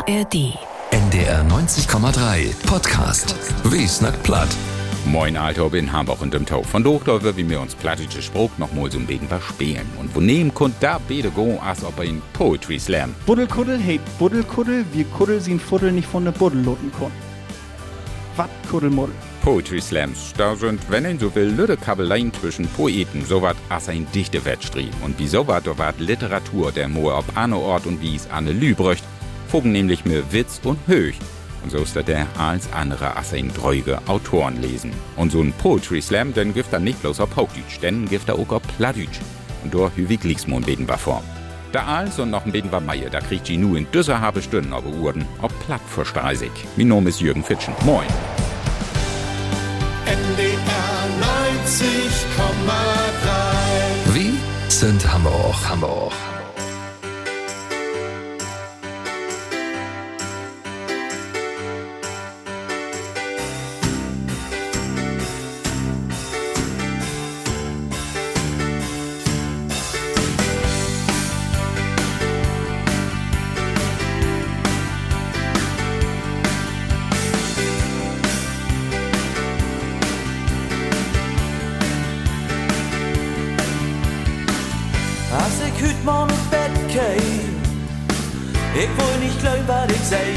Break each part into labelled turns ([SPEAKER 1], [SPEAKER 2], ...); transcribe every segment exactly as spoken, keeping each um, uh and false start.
[SPEAKER 1] R D.
[SPEAKER 2] N D R neunzig Komma drei Podcast. Wie snackt platt?
[SPEAKER 3] Moin Alter, bin Hamburg und dem Tau. Von Dochdorfer, wie wir uns plattische Spruch noch mal so ein bisschen verspielen. Und wo nehmen kommt da beide go, als ob er in Poetry Slam.
[SPEAKER 4] Buddelkuddel heit Buddelkuddel, wir Kuddel sind Fuddel nicht von der Buddel loten können. Wat Kuddelmuddel?
[SPEAKER 3] Poetry Slams, da sind, wenn ein so will, lüde Kabeleien zwischen Poeten, so wat as ein dichte Wettstreben. Und wie so wat, da wat Literatur, der Moor ob Anne Ort und Wies Anne Lübröcht, fugen nämlich mir Witz und Höch. Und so ist der als andere as ein dreuge Autoren lesen. Und so ein Poetry Slam, den gibt er nicht bloß auf Hochdeutsch, denn gibt er auch auf Plattdeutsch. Und da hüwig Glieksmond beten war vor. Da als und noch ein beten war Meier, da kriegt die nu in dieser halbe Stunden auf Urden, ob Platt versteisig. Mein Name ist Jürgen Fitschen. Moin.
[SPEAKER 5] N D R neunzig Komma drei.
[SPEAKER 2] Wie sind Hamburg, Hamburg.
[SPEAKER 6] Als ik uit mijn bed kijk, ik wil niet geloven wat ik zei.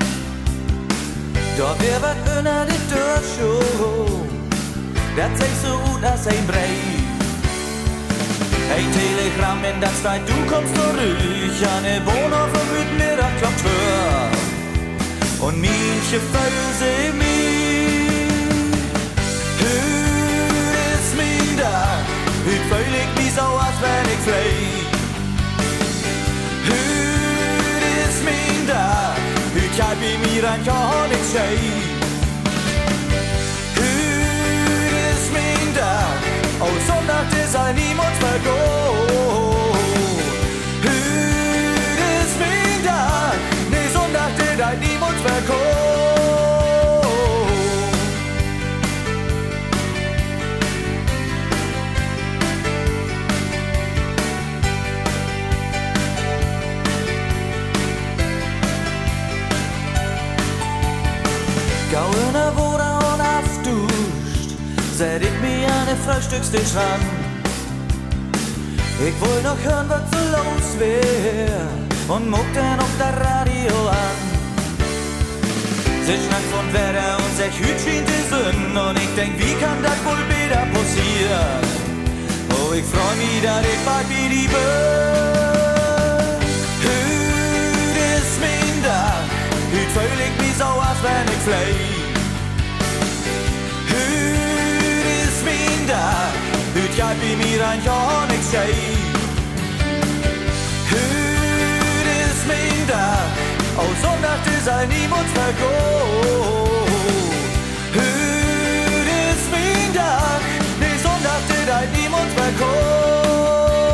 [SPEAKER 6] Doch weer wat onder de deur schon, dat zegt so gut als ein Brief. Ein Telegramm in das Zeit, du kommst zurück, an der Wohnung vom Mittag klopft Tür. Und manche Füße mich, hüt ist mein Tag, hüt fühl ich mich so, als wenn ich flieg. Hüt ist mein Tag, hüt kann bei mir ein gar nichts schei. Hüt ist mein Tag, oh Sonntag ist ein niemand vergoh. Hüt ist mein Tag, nee Sonntag ist ein niemand vergoh. Gau in der Wohnung und aufduscht, set ich mich an den Frühstückstisch ran. Ich will noch hören, was so los wär, und muck dann auf das Radio an. Sie schnackt von Wetter und sech hüt schien die Sonne, und ich denk, wie kann das wohl wieder passieren? Oh, ich freu mich, dass ich bald wie die bin. Hüt ist mein Tag, hüt fühl ich mich so, als wenn ich flieg. Hüt ist mein Tag, hüt kann bei mir ein Jahr nichts schei. Hüt ist mein Tag, oh Sonntag ist ein niemand vergoh. Hüt ist mein Tag, nee Sonntag ist ein niemand vergoh.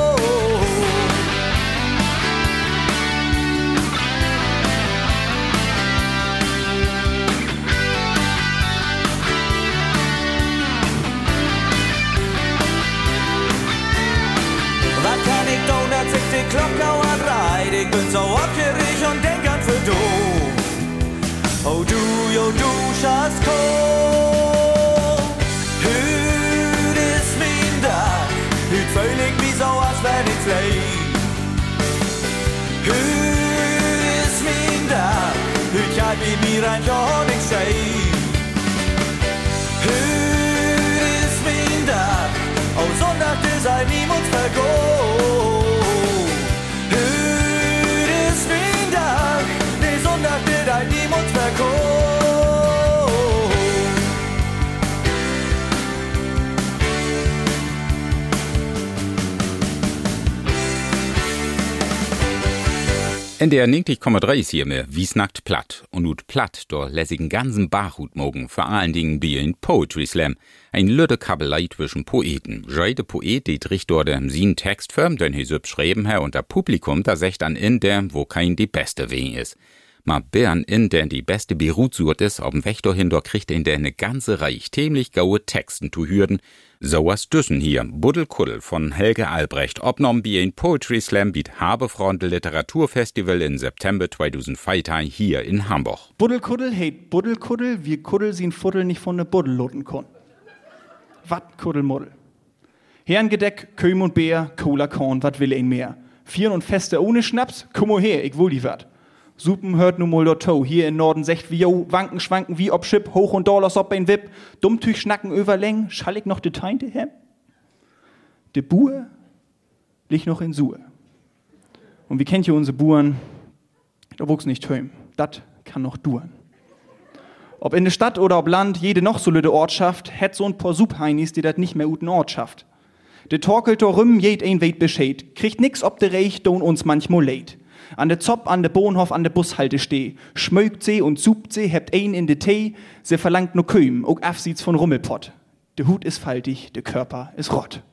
[SPEAKER 6] Als ich die Glocke anreit, ich bin so aufgeregt und denk an für du. Oh du, oh du, Schatz, komm. Hüt ist mein Tag, hüt fühl ich mich so, als wenn ich flieg. Hüt ist mein Tag, hüt kann bei mir ein Jahr nichts schei. Hüt ist mein Tag, oh Sonntag ist ein niemand vergoh. Ein niemand vergoh.
[SPEAKER 3] In der neunzig Komma drei ist hier mehr wie snackt platt. Und ut platt, da lässt ich einen ganzen Bachhut mogen, vor allen Dingen bei ein Poetry Slam. Ein lüde Kabelei zwischen Poeten. Jede Poet, die tricht dort sin Text firm, den he so beschrieben her, und der Publikum, da secht an in der, wo kein die beste weh ist. Ma Bern in den die beste Berutsurt ist, auf dem Weg dahin, da kriegt in der eine ganze Reich ziemlich gaue Texten zu hürden. So was düssen hier, Buddelkuddel von Helge Albrecht, obnommen wie ein Poetry Slam biet Habefronte Literaturfestival in September zweitausendfünfzehn hier in Hamburg.
[SPEAKER 4] Buddelkuddel heit Buddelkuddel, wie Kuddel sin Fuddel nicht von ne Buddel loten kon. Wat Kuddelmuddel. Herrengedeck, Köm und Bär, Cola Korn, wat will ein mehr? Vieren und Feste ohne Schnaps, komm her, ich will die wat. Supen hört nu mal to, hier in Norden secht wie jo, wanken, schwanken wie ob Schip, hoch und Dollars ob ein Wip, Dummtüch schnacken überläng, schall ich noch de Teinte hem? De Buhr liegt noch in Suhe. Und wie kennt ihr unsere Buhren? Da wuchs nicht höm, dat kann noch duren. Ob in der Stadt oder ob Land, jede noch so lüde Ortschaft, hätt so ein paar Subheinis, die dat nicht mehr uten Ort schafft. De torkelt dorüm, jed ein weit bescheid, kriegt nix ob de Reich, don uns manchmal leid. An de Zopp, an de Bohnhof, an de Bushalte steh. Schmögt sie und supt sie, hebt ein in de Tee. Sie verlangt no Köm, ook afsieds von Rummelpott. De Hut is faltig, de Körper is rott.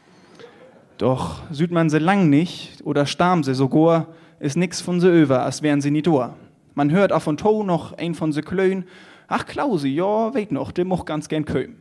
[SPEAKER 4] Doch süd man se lang nicht, oder starm se sogar, is nix von se över, as wären sie nie dor. Man hört auf und to noch ein von se Klö'n. Ach Klausi, ja, weet noch, de moch ganz gern Köm.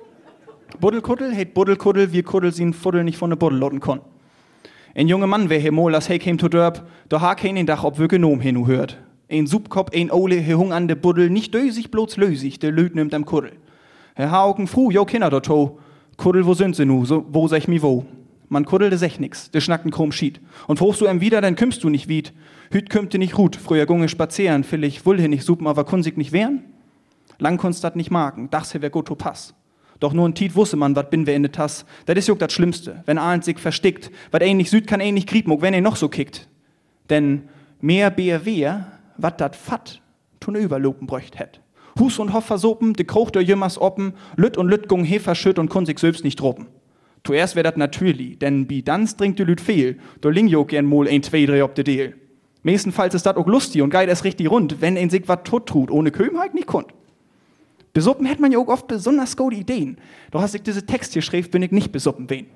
[SPEAKER 4] Buddelkuddel heit Buddelkuddel, wie Kuddel sin Fuddel nicht von de Buddel loten kon. Ein junger Mann wär hier mal, as he käm to Dörp, da ha kein den Dach, ob wir genom hinu hört. Ein Subkop, ein Ole, he hung an de Buddel, nicht dösig, bloß lösig, de Lüd nimmt am Kuddel. Herr Hauken fru, jo Kinder dort ho. Kuddel, wo sind sie nu, so, wo sech mi wo? Man kuddel de sech nix, de schnacken krumm schied. Und fruchst du em wieder, dann kümmst du nicht wied. Hüt kümmt nicht rut, früher gunge spazieren, villig wull he nicht supen, aber kunsig nicht wehren? Lang kunst dat nicht marken, dachs he wär gut to pass. Doch nur ein Tiet wusse man, wat bin wir in de Tass. Dat is juck dat Schlimmste, wenn ahnt sich verstickt. Wat ein nicht süd kann ein nicht griebmog, wenn er noch so kickt. Denn mehr Bär wehr, wat dat Fatt tun überlopen bräucht hätt. Hus und Hoff versopen, de Kroch der Jümmers oppen, Lütt und Lütt gung he verschütt und kun sich selbst nicht droppen. Zuerst wär dat natürlich, denn bi dans dringt de Lüt fehl, do ling jo gern mol ein, zwei, drei ob de Deel. Meestenfalls ist dat ook lustig und geit es richtig rund, wenn ein sich wat tot trut, ohne Köm halt nicht kund. Besuppen hätt man ja auch oft besonders gute Ideen. Doch als ich diese Text hier schrieb, bin ich nicht besuppen wen.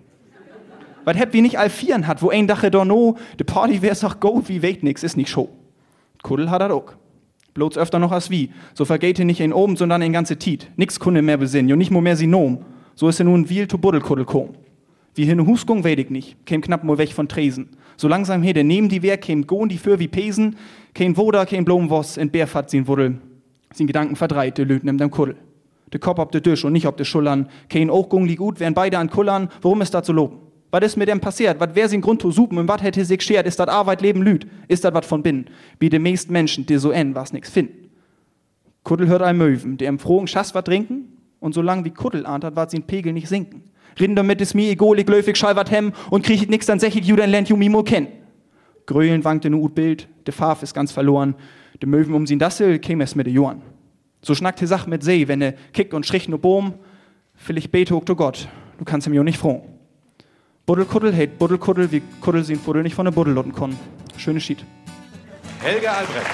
[SPEAKER 4] Weil hätt wie nicht all vieren hat, wo ein dache doch no, de Party wär's doch go, wie weit nix, ist nicht Show. Kuddel hat dat auch. Bloß öfter noch als wie. So vergeht he nicht ein oben, sondern ein ganze Tiet. Nix kunde mehr besinn, jo nicht mo mehr Sinom. So ist er nun viel to Buddelkuddel kom. Wie hin Husgung weet ich nicht, käm knapp mo weg von Tresen. So langsam he, der neben die Wehr, käm gohn die für wie Pesen, kein Woda, kein Blomwoss, in Bärfahrt sin Wuddel. Sin Gedanken verdreht, de Lüt nimmt am Kuddel. De Kopf ob de Tisch und nicht ob de Schullern. Kein Ochgung liegt gut, wären beide an Kullern. Warum ist dat so loben? Was ist mit dem passiert? Was wär sin Grund zu supen? Und wat hätte sich schert? Ist dat Arbeit, Leben, Lüt? Ist dat wat von binnen? Wie de meisten Menschen, die so en, was nix finden. Kuddel hört ein Möwen, der im frohen Schass wat trinken. Und solang wie Kuddel ahnt hat, wat sin Pegel nicht sinken. Reden damit is mir egal, ich löfig schall wat hem. Und krieg ich nix, dann sech ich ju, dann lernt ju mimo kennen. Grölen wankte nu ut Bild, de Farf ist ganz verloren. De Möwen um sin Dassel käm es mit de Johann. So schnackt die Sache mit See, wenn er kickt und strich no Boom, vielleicht bete hoch to Gott, du kannst ihm jo nicht froh. Buddelkuddel heit Buddelkuddel, wie Kuddel sin Fuddel nicht von der Buddel lotten kon. Schönes Schied.
[SPEAKER 3] Helge Albrecht.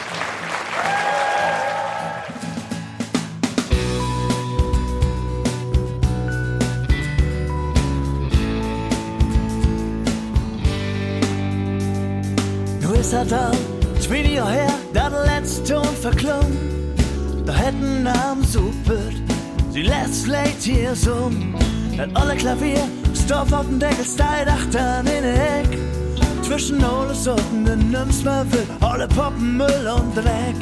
[SPEAKER 6] Nu is dat al twintig jaar her, dat letzte Ton verklungen. Da hätten am Suppet, sie lässt vielleicht hier so. Dann alle Klavier, Stoff auf dem Deckel, Style, Achtern in der Heck. Zwischen alle Sorten, den nimmst man will, alle Poppen, Müll und Dreck.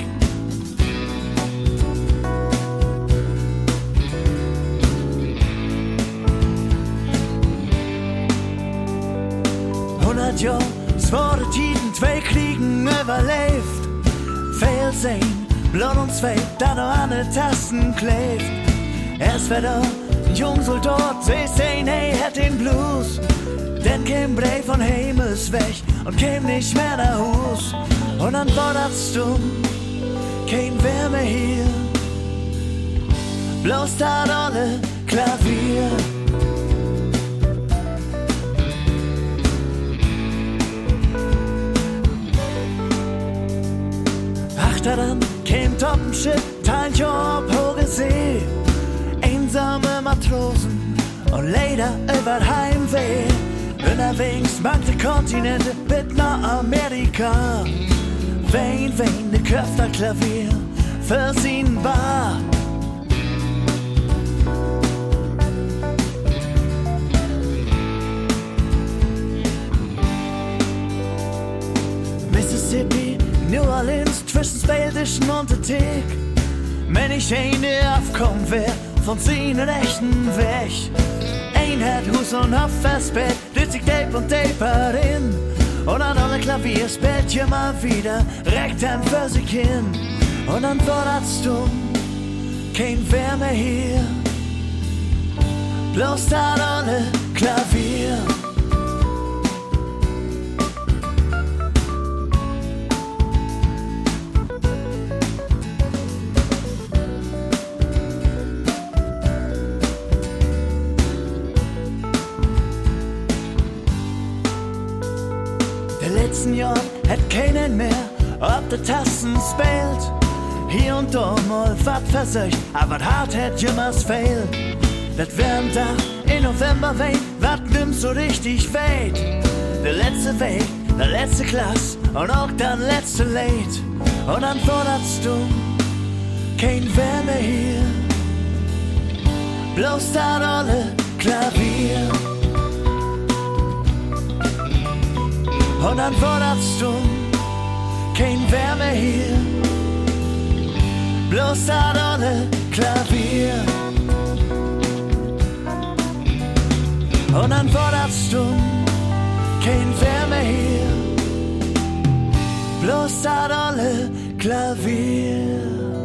[SPEAKER 6] Hundert Jahre, es wurde Tiden, zwei Kriegen überlebt. Fehl sehen. Blut und Zweig, da noch an den Tasten klebt. Erst wird er ein Jungsoldat, sie sehen, hey, hat den Blues. Denn kein Brei von Himmels weg und käm nicht mehr nach Hus. Und dann war das dumm, kein Wärme hier. Bloß da alle Klavier. Achter dann käm Toppenschip, teilt Job, hohe See. Einsame Matrosen und leider über Heimweh. Unterwegs mag die Kontinente mit nach Amerika. Wein, Wein, de Köfterklavier für sin Bar. Mississippi, New Orleans, zwischen Spaldischen und der Tick. Wenn ich eine aufkommen wär, von seinen echten Weg. Ein hat Hus und Hoff festbett, düt sich Tape und Tape in. Und an alle Klavier spielt je mal wieder recht an für sich hin. Und dann fordert's du, kein Wärme hier, bloß da alle Klavier. Letzten Jahr hat keinen mehr ob de Tassen spielt. Hier und da mal wat versöcht, aber hart hat jemals fehlt. Das wärm da in November weht, wat nimmt so richtig weht. Der letzte Weg, der letzte Klass und auch dann letzte Late. Und dann fordert's du, kein Wärme hier, bloß da dolle Klavier. Und dann fordert's du, kein Wärme hier, bloß da dolle Klavier. Und dann fordert's du, kein Wärme hier, bloß da dolle Klavier.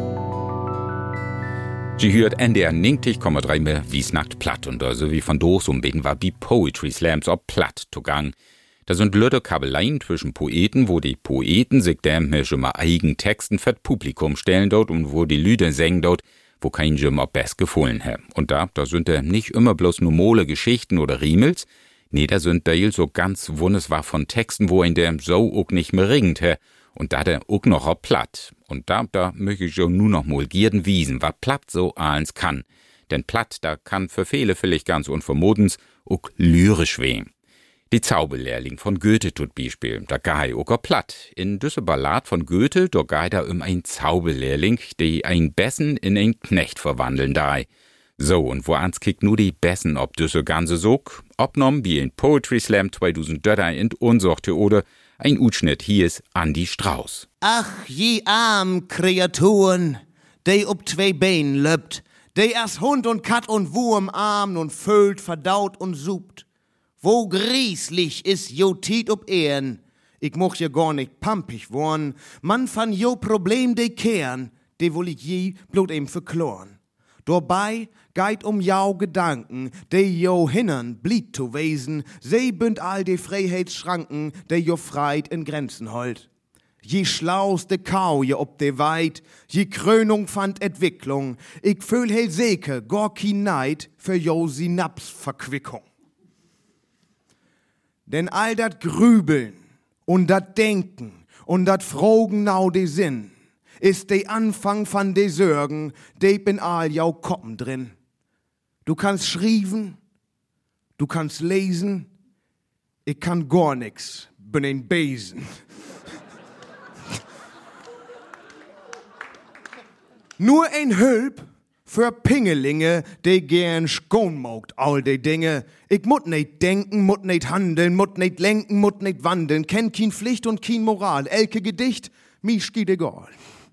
[SPEAKER 3] Sie hört N D R neunzig Komma drei mehr Wiesnacht platt und so wie von Doos umbeten war wie Poetry Slams ob platt zu gang. Da sind Lütte Kabeleien zwischen Poeten, wo die Poeten sich dämmisch immer eigen Texten für das Publikum stellen dort und wo die Lüder singen dort, wo kein Jim ob best gefallen hat. Und da, da sind da nicht immer bloß nur Mole Geschichten oder Riemels, nee, da sind da so ganz wunderswahr von Texten, wo in dem so auch nicht mehr ringt hat. Und da der auch noch ob platt. Und da, da möchte ich schon nur noch mal gierden wiesen, was platt so eins kann. Denn platt, da kann für viele vielleicht ganz unvermodens auch lyrisch wehen. Die Zauberlehrling von Goethe tut Beispiel, da gai oker platt. In düsse Ballad von Goethe, da gai da um ein Zauberlehrling, die ein Bessen in ein Knecht verwandeln dai. So, und wo ans kickt nur die Bessen ob düsse ganze Sog, obnom wie in Poetry Slam zweitausenddrei in unsorte oder ein Utschnitt, hier ist Andi Strauß.
[SPEAKER 1] Ach, je arm Kreaturen, die ob zwei Beinen löbt, die erst Hund und Kat und Wurm armen und füllt, verdaut und supt. Wo grieslich is jo Tiet ob Ehren, ich moch ja gar nicht pampig worn, man van jo Problem de kehren, de woll ich je bloß eben verkloren. Dabei geit um jau Gedanken, de jo hinnern blieb zu wesen, se bünd all de Freiheitsschranken, de jo freit in Grenzen holt. Je schlauste Kau je ob de Weit, je Krönung fand Entwicklung, ich fühl hel seke, gar kin Neid für jo Synapsverquickung. Denn all dat Grübeln und dat Denken und dat Frogen nau de Sinn ist de Anfang van de Sorgen, de bin all jau Koppen drin. Du kannst schrieben, du kannst lesen, ich kann gar nix, bin ein Besen. Nur ein Hülp für Pingelinge, die gern schon mogt, all die Dinge. Ich mut nicht denken, mut nicht handeln, mut nicht lenken, mut nicht wandeln. Kenn kein Pflicht und kein Moral. Elke Gedicht, mi schied egal.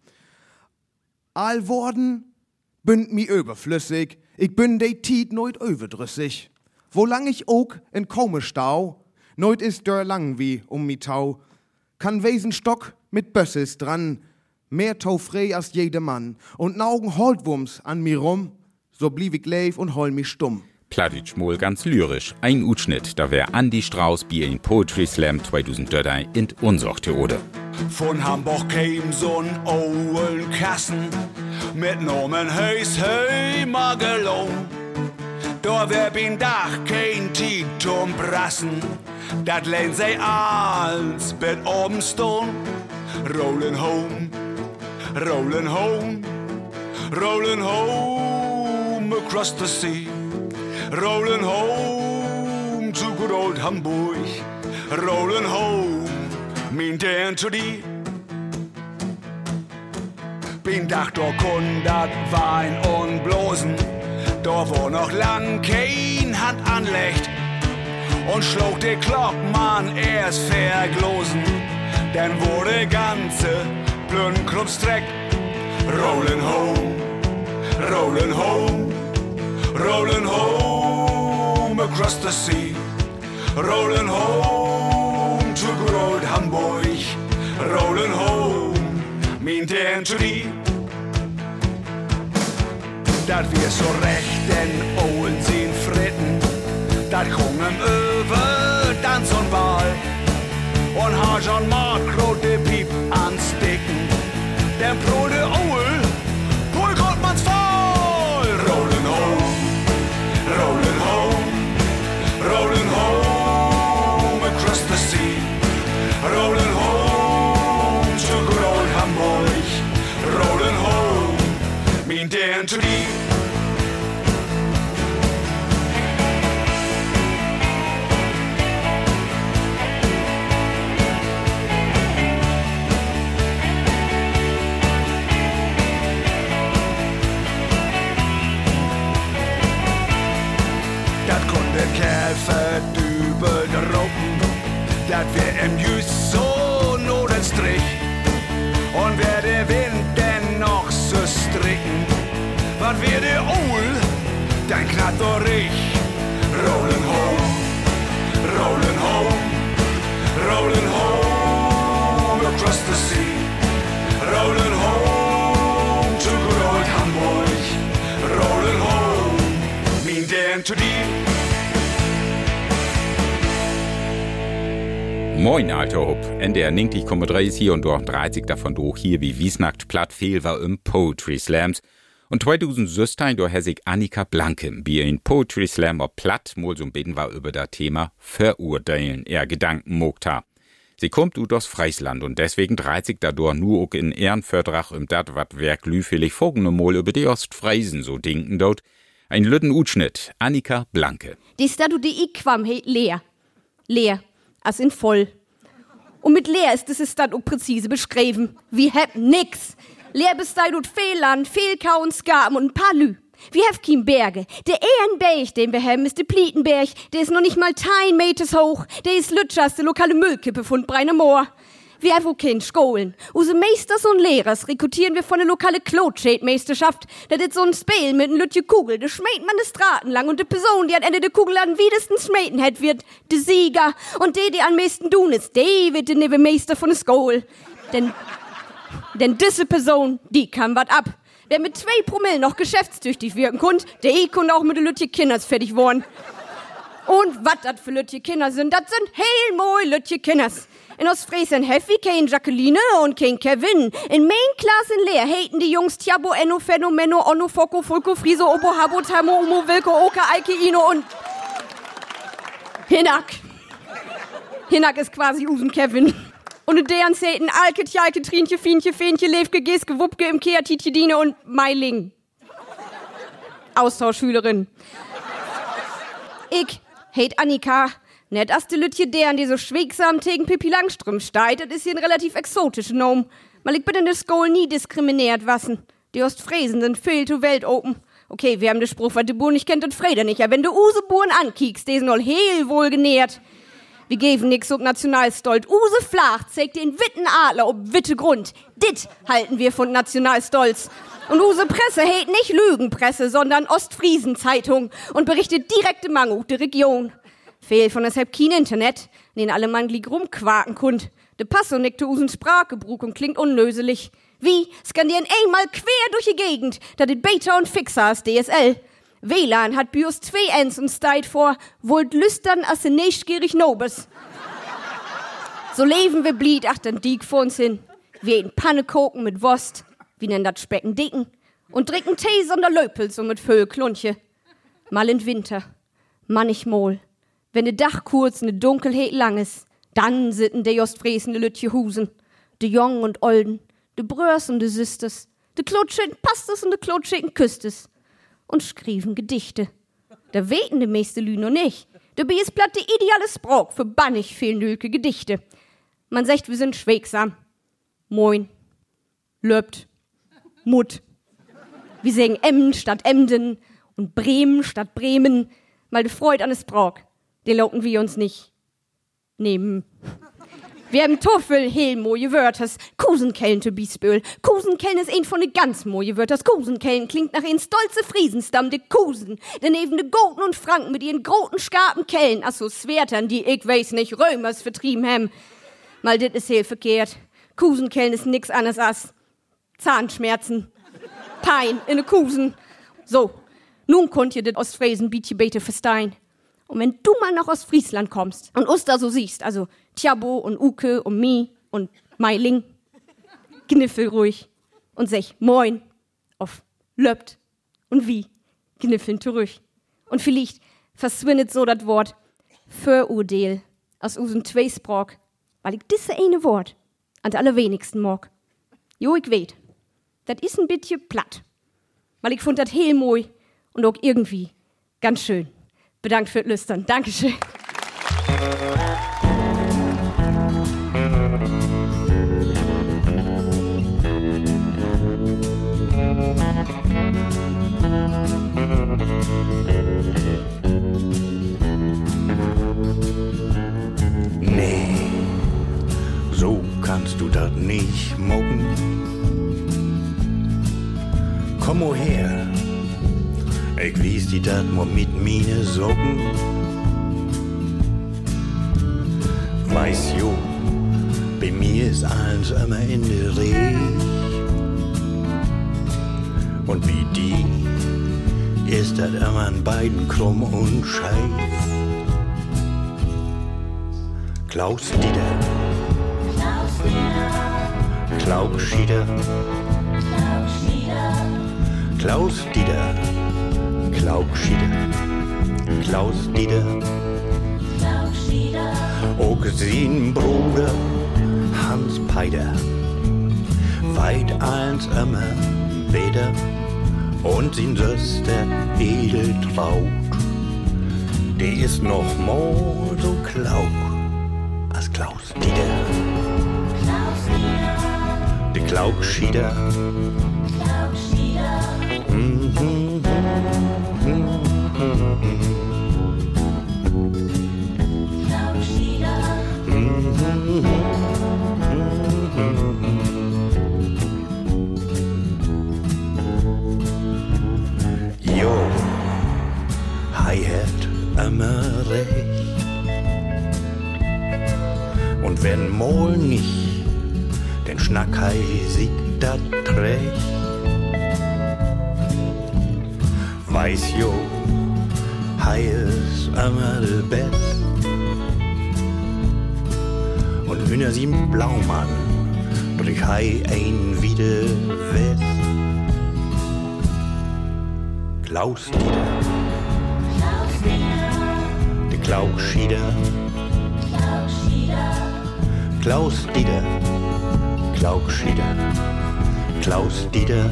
[SPEAKER 1] All Worten bünd mi überflüssig. Ich bin de Tiet neut überdrüssig. Wolang ich ook in Kome stau, neut is dör lang wie um mi Tau. Kann wesen Stock mit Bösses dran, mehr taufrei als jedermann. Und naugen Holtwurms an mir rum, so blieb ich leif und hol mich stumm.
[SPEAKER 3] Plattitsch mal ganz lyrisch. Ein Utschnitt, da wär Andi Strauß bei in Poetry Slam zweitausenddrei in unsorte Ode.
[SPEAKER 7] Von Hamburg käm so'n ollen Kassen mit Nomen Heis Heimagelow. Da wär bin Dach kein Tiet zum Brassen, dat lehnt sei als bet oben stone. Rollin' home, rollin' home, rollin' home across the sea. Rollin' home to good old Hamburg, rollin' home, mean Dan to thee. Bin dacht, da kun dat Wein und Blosen, da wo noch lang kein Hand anlegt. Und schlug der Glockmann erst verglosen, denn wurde ganze Blödenklubstreck. Rollin' home, rollin' home, rollin' home across the sea. Rollin' home to good old Hamburg, rollin' home, mean den to die. Dat wir so recht den Owen sehen fritten, dat kommen über Tanz und Ball. Und ha schon Makro de Piep ansticken, den Pro de Owen, wohl kommt man's voll. Rollin' home, rollin' home, rollin' home across the sea. Rollin' home to good old Hamburg, rollin' home, mean den to die. Kerl verdübelt Raupen, dat wir im Jüss so not ein Strich. Und wer der Wind denn noch so stricken, wat wir der Ohl, dann knallt doch ich. Rollin' home, rollin' home, rollin' home across the sea. Rollin' home to good old Hamburg, rollin' home, mean den to die.
[SPEAKER 3] Moin, alter Hub. N D R neunzig Komma drei ist hier und dort dreißig davon durch hier wie Wiesnackt platt fehl war im Poetry Slams. Und zweitausendsechzehn da hat sich Annika Blanke bei ein Poetry Slam auf platt mal so ein bisschen war über das Thema Verurteilen er Gedanken mogt ha. Sie kommt aus Friesland und deswegen dreißig dadurch nur auch in Ehrenvertrag im dat wat Werk lüfelig folgende Mal über die Ostfriesen so denken dort. Ein lütten Utschnitt. Annika Blanke.
[SPEAKER 8] Die Statu die ich quam he leer. Leer. As in voll. Und mit leer ist es dann auch präzise beschrieben. Wir haben nix. Leer bestait und Fehlland, Fehlkau und Skaben und ein paar Lü. Wir haben kein Berge. Der Ehrenberg, den wir haben, ist der Plietenberg. Der ist noch nicht mal tein Meters hoch. Der ist Lütschers, der lokale Müllkippe von Breinemoor. Wir haben auch keine Schulen. Unsere Meisters und Lehrers rekrutieren wir von der lokale Klotschädmeisterschaft. Das ist so ein Spiel mit einer Lütje Kugel. Da schmäht man die Straßen lang und die Person, die an Ende der Kugel am wiedesten schmähten hat, wird der Sieger. Und die, die am meisten tun ist, die wird der nebe Meister von der Skol. Denn, denn diese Person, die kann wat ab. Wer mit zwei Promille noch geschäftstüchtig wirken konnte, der kann auch mit der Lütje Kinders fertig worden. Und wat dat für Lütje Kinder sind, dat sind heel moi Lütje Kinders. In Ostfriesen Heffi, kein Jacqueline und kein Kevin. In mein Klasse in Leer haten die Jungs Tiabo, Enno, Phänomeno, Onno, Foko, Fulko, Friso, Obo, Habo, Tamo, Umo, Wilko, Oka, Eike, Ino und Hinak. Hinak ist quasi Usen Kevin. Und in deren Zähten Alke, Tjalke, Trinche, Fienche, Fähnche, Levke, Geske, Wuppke, Imkea, Titjedine und Meiling. Austauschschülerin. Ich heit Annika. Net as de Lütje deren, die so schwegsam tegen Pippi Langström steit, das ist hier ein relativ exotischer Nom. Mal ich bin in der Skol nie diskriminiert wassen. Die Ostfriesen sind viel zu weltopen. Okay, wir haben den Spruch, was de Buhr nicht kennt, das Freder nicht. Aber wenn du Use Buhren ankiekst, die sind all heel wohl genährt. Wir geben nix ob Nationalstolz. Use Flach zeigt den witten Adler ob witte Grund. Dit halten wir von Nationalstolz. Und use Presse hält nicht Lügenpresse, sondern Ostfriesen-Zeitung und berichtet direkt im Mango der Region. Fehl von deshalb kein Internet, in den alle Manglig rumquaken kund. De Passo nickte usen Sprachgebrug und klingt unnöselig. Wie skandieren einmal quer durch die Gegend, da dit Beta und Fixer ist D S L. W L A N hat Bios zwei Ens und steit vor, wollt lüstern as se nächstgierig Nobes. So leben wir blied, ach dann diek vor uns hin. Wir in Panne koken mit Wurst, wie nen dat Specken dicken, und trinken Tee sonder Löpel so mit Föhlklunche. Mal in Winter, manchmal. Wenn de Dach kurz ne Dunkelheit lang ist, dann sitten de Ostfriesen de Lütje Husen, de Jong und Olden, de Bröers und de Sisters, de Klotschigen Pastes und de Klotschigen Küstes und schrieben Gedichte. Da weten de meiste Lü noch nicht. De B ist platt de ideale Sprach für bannig viel nülke Gedichte. Man sagt, wir sind schwegsam. Moin. Löbt. Mut. Wir sagen Emden statt Emden und Bremen statt Bremen, weil de Freud an es Brauch, den locken wir uns nicht nehmen. Wir haben Toffel, heel moje Wörters, Kusenkellen zu Biesböhl. Kusenkellen ist ein von de ganz moje Wörters. Kusenkellen klingt nach ein stolze Friesenstamm, de Kusen. Daneben de Goten und Franken mit ihren groten Skarpen Kellen, ach so Swertern, die ich weiß nicht, Römers vertrieben haben. Mal dit ist heel verkehrt. Kusenkellen ist nix anderes als Zahnschmerzen, Pein in de Kusen. So, nun konnt ihr dit Ostfriesen bietje bete verstehen. Und wenn du mal nach Ostfriesland kommst und uns da so siehst, also Tjabo und Uke und mi und Meiling, kniffel ruhig und sech moin auf löppt und wie kniffeln zurück. Und vielleicht verschwindet so das Wort Vorurteil aus unseren Zweisprach, weil ich diese eine Wort an der allerwenigsten mag. Jo, ich weet, das ist ein bisschen platt, weil ich fand das heel moi und auch irgendwie ganz schön. Bedankt für das Lüstern. Dankeschön.
[SPEAKER 7] Nee, so kannst du das nicht mucken. Komm mal her, ich wies die dat mo mit mine Socken. Weiß jo, bei mir ist alles immer in der Reh. Und wie die ist dat immer an beiden krumm und scheif. Klaus Dieter, Klaus Schieder, Klaus Dieter, Klaus Schieder, Klaus Dieter, auch sein Bruder Hans Peider, weit eins immer weder und sein Söster Edeltraut, die ist noch mal so klaug als Klaus Dieter, der Klaus Schieder, mm-hmm. Jo, hei het immer recht. Und wenn mal nicht, den Schnack hei siegt dat recht. Weiß jo, hei is immer de best. Und hünner sieben Blaumann, durch hei ein wieder West. Klaus Dieter, de Klaus Schieder, Klaus Dieter, Klaus Schieder, Klaus Dieter,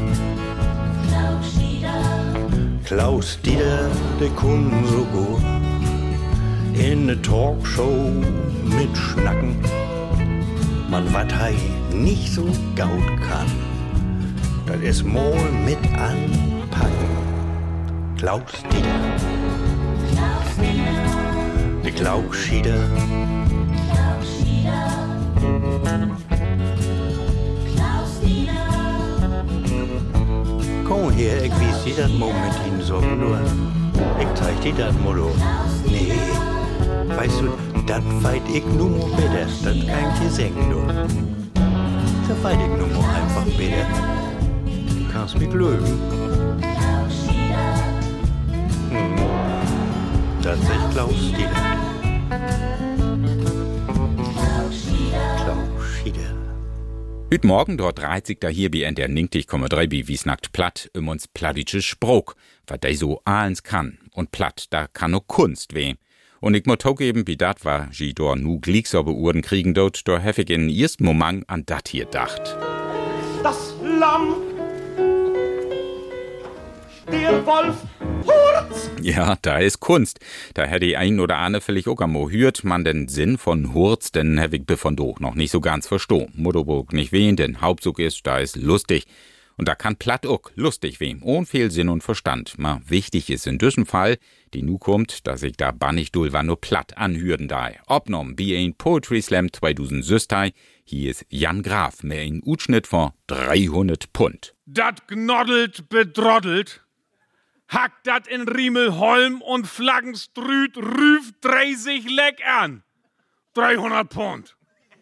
[SPEAKER 7] Klaus Dieter, der kun so gut in ne Talkshow mit Schnacken. Man wat hei nicht so gaut kann, das is mal mit anpacken. Klaus Dieter, der Klaus Schieder, komm her, ich wies dir das mal mit Ihnen so nur. Ich zeig dir das mal. Nee, weißt du, das weit ich nur mal besser. Das kann ich dir sagen, du. Das weit ich nur mal einfach besser. Du kannst mich löwen. Hm. Das ist echt Klaus Dieter. Klaus Schieder.
[SPEAKER 3] Hüt morgen dort dreht sich da hier bi en der neunzig Komma drei bi wie snackt platt um uns plattische Spruch, wat dei so ahlens kann. Und platt, da kann no Kunst weh. Und ich muss zugeben, wie dat war, ji dor nu glicksobe Uhren kriegen dort, dor hef ich in ersten Moment an dat hier dacht.
[SPEAKER 9] Das Lamm, der Wolf, Hurz.
[SPEAKER 3] Ja, da ist Kunst. Da hätte ich ein oder andere vielleicht auch einmal hört, man den Sinn von Hurz, den hab ich von doch noch nicht so ganz verstoh. Mutterburg nicht wen, denn Hauptzug ist, da ist lustig. Und da kann platt auch lustig wem, ohne viel Sinn und Verstand. Ma wichtig ist in diesem Fall, die nu kommt, dass ich da bannig dul war nur platt anhürden da. Obnom wie ein Poetry Slam zweitausendsechzehn, hier ist Jan Graf mit ein Utschnitt von dreihundert Pfund.
[SPEAKER 9] Dat gnoddelt bedroddelt, hackt dat in Riemelholm und Flaggenstrüt rüft dreißig Leck an. dreihundert Pfund.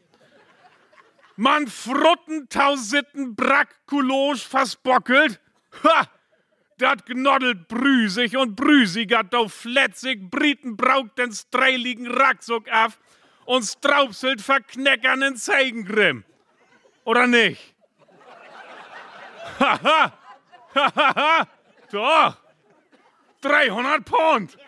[SPEAKER 9] Man frutten tausitten Brack Kulosch versbockelt. Ha! Dat gnoddelt brüsig und brüsigert do fletzig Briten braucht den streiligen Racksuck af und straubselt verkneckernden Zeigengrimm. Oder nicht? Haha! Hahaha! Doch! dreihundert Pfund!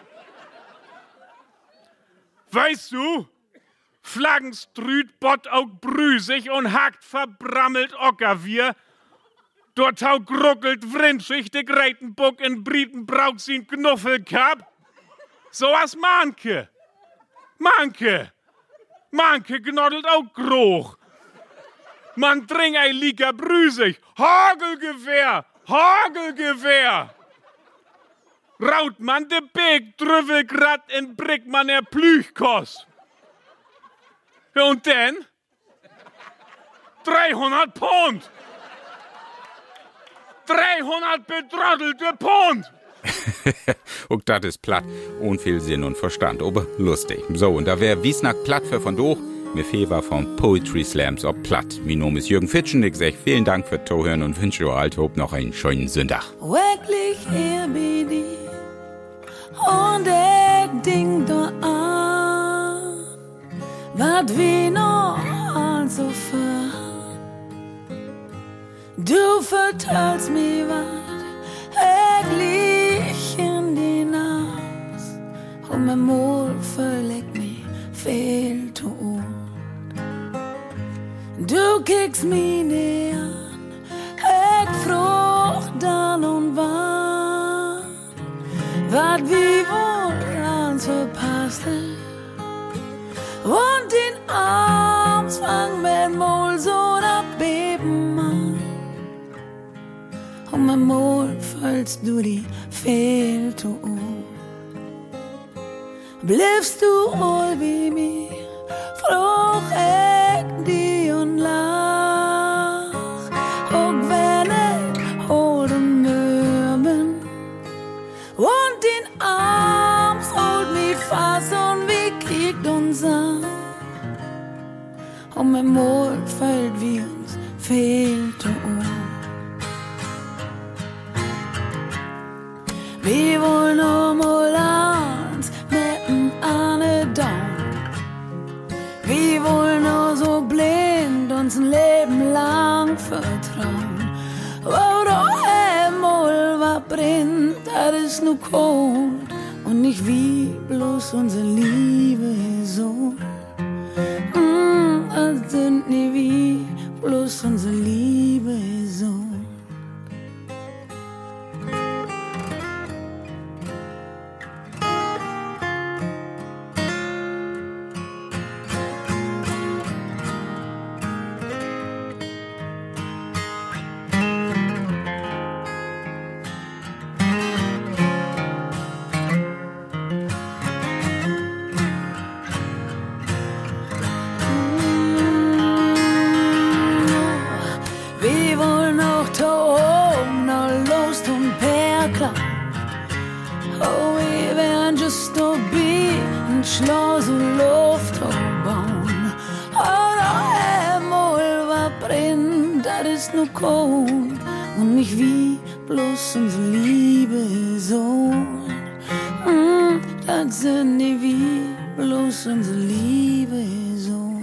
[SPEAKER 9] Weißt du? Flaggenstrüt bott auch brüsig und hackt verbrammelt Ockerwier. Dort tau gruckelt wrinschig de Greitenbuck in Briten braucht sie Knuffelkap. So was Manke. Manke. Manke gnoddelt auch groch. Man dring ei Liker brüsig. Hagelgewehr. Hagelgewehr. Raut man de Big Drüvelgrad in Brickmann er Plüchkost. Und dann? dreihundert Pfund! dreihundert bedroddelte Pfund!
[SPEAKER 3] Und das ist platt, ohne viel Sinn und Verstand, aber lustig. So, und da wär Wiesnack platt für von doch, mir fehl war vom Poetry Slams ob platt. Mein Name ist Jürgen Fitschen, ich sag vielen Dank für Zuhören und wünsche euch alt hopp noch einen schönen Sonntag.
[SPEAKER 10] Wirklich hier bei dir und ich denk da an, wat wie noch also für. Du verteilst mir wat, ich lieg in die Nacht und mein Mord verlegt mich viel zu Ort. Du kickst mich nicht an, ich frucht dann und wann, wat wie wohl ans verpasste. Und den Armsfang mit Mol so abbeben man. Und mein Mol fällst du die fehl zu um. Bliebst du all wie mir, froh ich die und lach. Und wenn ich hol und mürben und den Arms holt mich fast und wie kriegt uns an. Und mein Mord fällt wie uns fehlt um. Wir wollen nur mal eins mitten an der Daumen. Wir wollen nur so blind uns ein Leben lang vertrauen. Oh, doch Himmel, was brennt, das ist nur kalt. Und nicht wie bloß unsere Liebe so. Mm, das sind nie wie bloß unsere Liebe so. Schloss und Luft bauen. Oder Himmel, was brennt, das ist nur kalt. Und nicht wie bloß unsere Liebe so. Mm, das sind nicht wie bloß unsere Liebe so.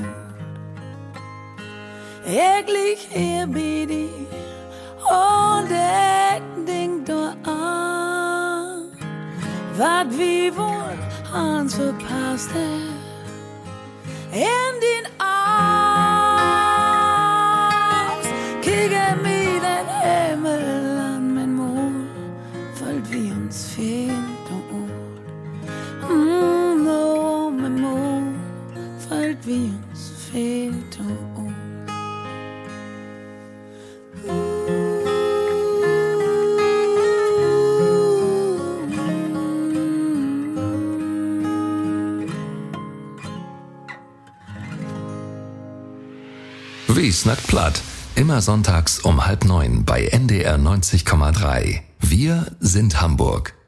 [SPEAKER 10] Ich lieg hier bei dir und ich denk da an, wat wie wohl ans verpasste in den Arms, kriege mir den Himmel an, mein Mond fällt wie uns fehlt und mm, no, mein Mond fällt wie uns fehlt und
[SPEAKER 2] snackt platt. Immer sonntags um halb neun bei N D R neunzig Komma drei. Wir sind Hamburg.